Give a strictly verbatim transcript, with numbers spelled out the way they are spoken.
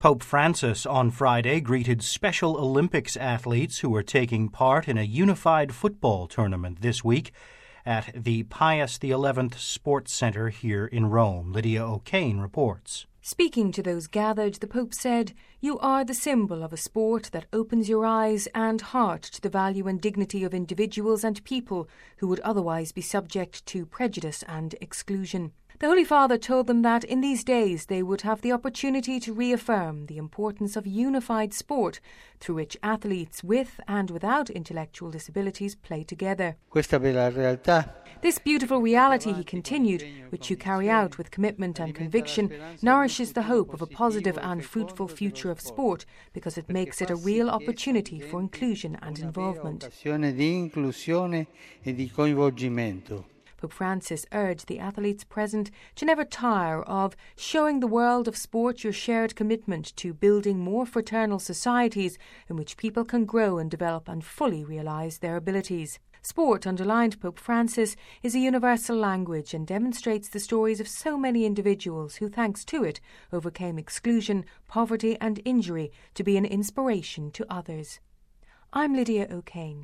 Pope Francis on Friday greeted Special Olympics athletes who are taking part in a unified football tournament this week at the Pius the eleventh Sports Center here in Rome. Lydia O'Kane reports. Speaking to those gathered, the Pope said, "You are the symbol of a sport that opens your eyes and heart to the value and dignity of individuals and people who would otherwise be subject to prejudice and exclusion." The Holy Father told them that in these days they would have the opportunity to reaffirm the importance of unified sport through which athletes with and without intellectual disabilities play together. This beautiful reality, he continued, which you carry out with commitment and conviction, nourishes the hope of a positive and fruitful future of sport because it makes it a real opportunity for inclusion and involvement. Pope Francis urged the athletes present to never tire of showing the world of sport your shared commitment to building more fraternal societies in which people can grow and develop and fully realise their abilities. Sport, underlined Pope Francis, is a universal language and demonstrates the stories of so many individuals who, thanks to it, overcame exclusion, poverty and injury to be an inspiration to others. I'm Lydia O'Kane.